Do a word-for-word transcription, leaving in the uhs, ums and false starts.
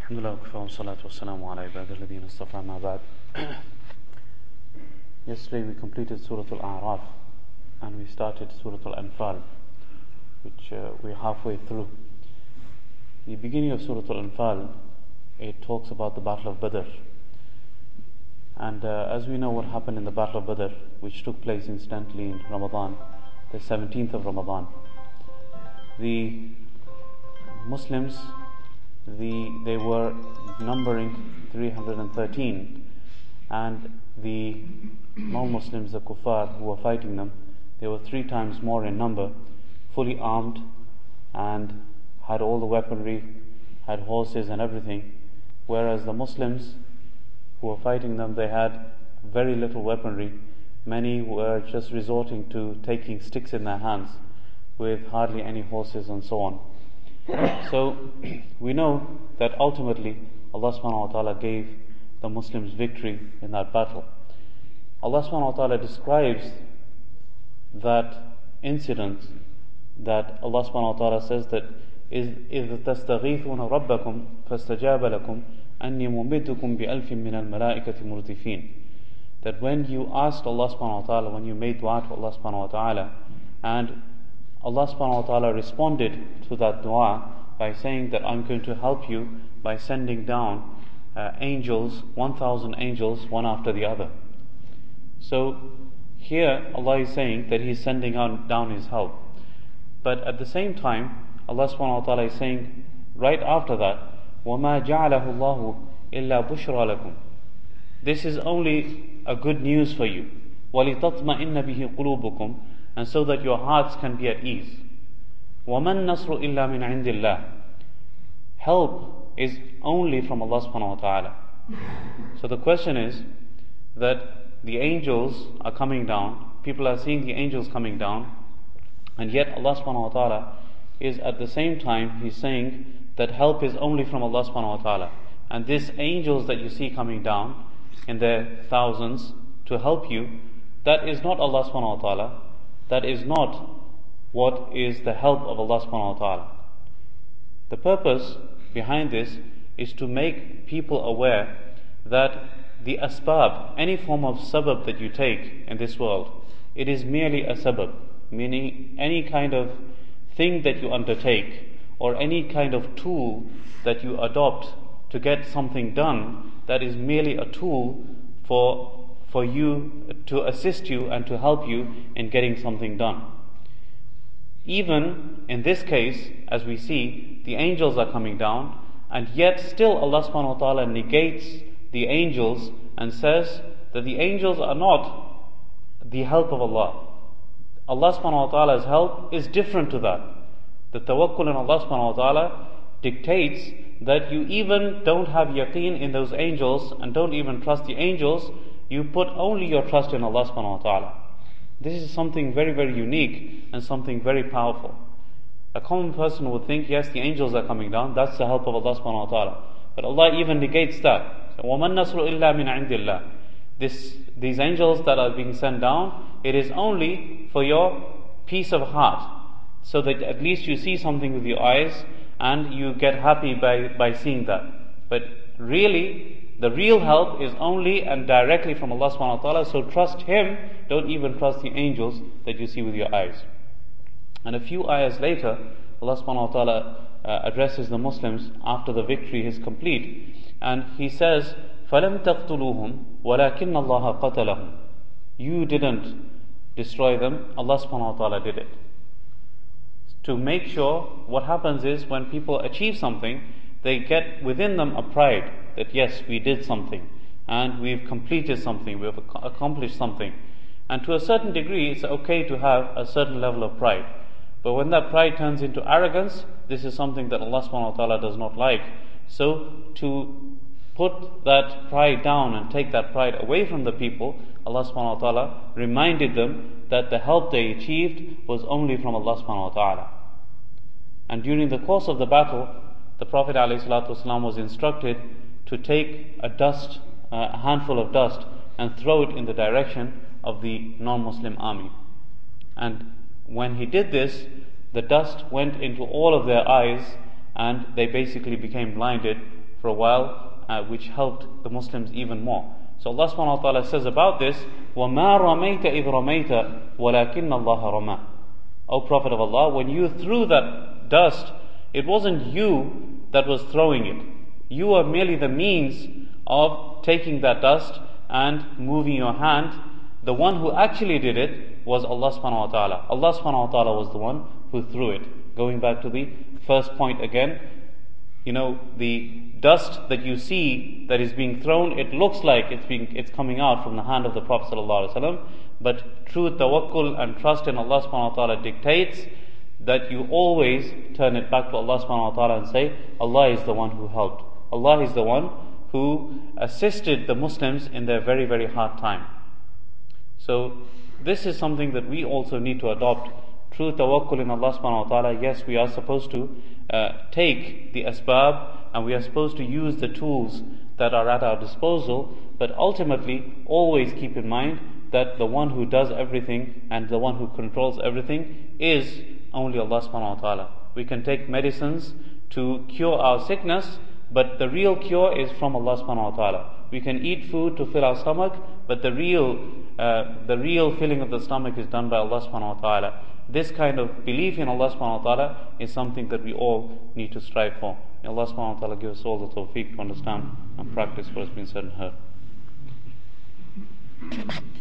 Alhamdulillah, wa salatu wa salamu ala ibad alladhina istafa ma ba'd. Yesterday we completed Surah Al-A'raf and we started Surah Al-Anfal, which uh, we're halfway through. The beginning of Surah Al-Anfal, it talks about the Battle of Badr. And uh, as we know what happened in the Battle of Badr, which took place incidentally in Ramadan, the seventeenth of Ramadan, the Muslims, the they were numbering three hundred thirteen, and the non-Muslims, the kuffar who were fighting them, they were three times more in number, fully armed, and had all the weaponry, had horses and everything, whereas the Muslims who were fighting them, they had very little weaponry. Many were just resorting to taking sticks in their hands with hardly any horses and so on. So we know that ultimately Allah subhanahu wa ta'ala gave the Muslims victory in that battle. Allah subhanahu wa ta'ala describes that incident, that Allah subhanahu wa ta'ala says that إِذْ تَسْتَغِيثُونَ رَبَّكُمْ فَاسْتَجَابَ لَكُمْ أَنِّي مُمِدُّكُمْ بِأَلْفٍ مِّنَ الْمَلَائِكَةِ مُرْدِفِينَ. That when you asked Allah subhanahu wa ta'ala, when you made dua to Allah subhanahu wa ta'ala, and Allah subhanahu wa ta'ala responded to that dua by saying that I'm going to help you by sending down uh, angels, one thousand angels, one after the other. So here Allah is saying that He's sending on, down His help. But at the same time, Allah subhanahu wa ta'ala is saying right after that, وَمَا جَعَلَهُ اللَّهُ إِلَّا بُشْرَى لَكُمْ. This is only a good news for you. وَلِتَطْمَئِنَّ بِهِ قُلُوبُكُمْ, and so that your hearts can be at ease. وَمَن نَصْرُ إِلَّا مِنْ عِنْدِ اللَّهِ. Help is only from Allah subhanahu wa ta'ala. So the question is that the angels are coming down, people are seeing the angels coming down, and yet Allah subhanahu wa ta'ala is at the same time, He's saying that help is only from Allah subhanahu wa ta'ala. And these angels that you see coming down in their thousands to help you, that is not Allah subhanahu wa ta'ala. That is not what is the help of Allah subhanahu wa ta'ala. The purpose behind this is to make people aware that the asbab, any form of sabab that you take in this world, it is merely a sabab, meaning any kind of thing that you undertake or any kind of tool that you adopt to get something done, that is merely a tool for for you, to assist you and to help you in getting something done. Even in this case, as we see, the angels are coming down, and yet still Allah subhanahu wa ta'ala negates the angels and says that the angels are not the help of Allah. Allah subhanahu wa ta'ala's help is different to that. The tawakkul in Allah subhanahu wa ta'ala dictates that you even don't have yaqeen in those angels and don't even trust the angels. You put only your trust in Allah subhanahu wa ta'ala. This is something very, very unique and something very powerful. A common person would think, yes, the angels are coming down, that's the help of Allah subhanahu wa ta'ala. But Allah even negates that. وَمَن نَصْرُ إِلَّا مِنْ عِنْدِ اللَّهِ. This, these angels that are being sent down, it is only for your peace of heart, so that at least you see something with your eyes and you get happy by, by seeing that. But really, the real help is only and directly from Allah subhanahu wa ta'ala, so trust Him, don't even trust the angels that you see with your eyes. And a few ayahs later, Allah subhanahu wa ta'ala uh, addresses the Muslims after the victory is complete, and He says, فَلَمْ تَقْتُلُوهُمْ وَلَكِنَّ اللَّهَ قَتَلَهُمْ. You didn't destroy them, Allah subhanahu wa ta'ala did it. To make sure, what happens is when people achieve something, they get within them a pride that yes, we did something and we've completed something, we've accomplished something. And to a certain degree, it's okay to have a certain level of pride. But when that pride turns into arrogance, this is something that Allah subhanahu wa ta'ala does not like. So to put that pride down and take that pride away from the people, Allah subhanahu wa ta'ala reminded them that the help they achieved was only from Allah subhanahu wa ta'ala. And during the course of the battle, the Prophet ﷺ was instructed to take a dust, uh, a handful of dust, and throw it in the direction of the non-Muslim army. And when he did this, the dust went into all of their eyes and they basically became blinded for a while, uh, which helped the Muslims even more. So Allah subhanahu wa ta'ala says about this, وَمَا رَمَيْتَ إِذْ رَمَيْتَ وَلَكِنَّ اللَّهَ رَمَى. O Prophet of Allah, when you threw that dust, it wasn't you that was throwing it. You were merely the means of taking that dust and moving your hand. The one who actually did it was Allah subhanahu wa ta'ala. Allah subhanahu wa ta'ala was the one who threw it. Going back to the first point again, you know, the dust that you see that is being thrown, it looks like it's being it's coming out from the hand of the Prophet sallallahu alaihi wasallam, but true tawakkul and trust in Allah subhanahu wa ta'ala dictates that you always turn it back to Allah subhanahu wa ta'ala and say, Allah is the one who helped. Allah is the one who assisted the Muslims in their very, very hard time. So this is something that we also need to adopt. True tawakkul in Allah subhanahu wa ta'ala. Yes, we are supposed to uh, take the asbab and we are supposed to use the tools that are at our disposal, but ultimately always keep in mind that the one who does everything and the one who controls everything is only Allah subhanahu wa ta'ala. We can take medicines to cure our sickness, but the real cure is from Allah subhanahu wa ta'ala. We can eat food to fill our stomach, but the real uh, the real filling of the stomach is done by Allah subhanahu wa ta'ala. This kind of belief in Allah subhanahu wa ta'ala is something that we all need to strive for. May Allah subhanahu wa ta'ala give us all the tawfiq to understand and practice what has been said and heard.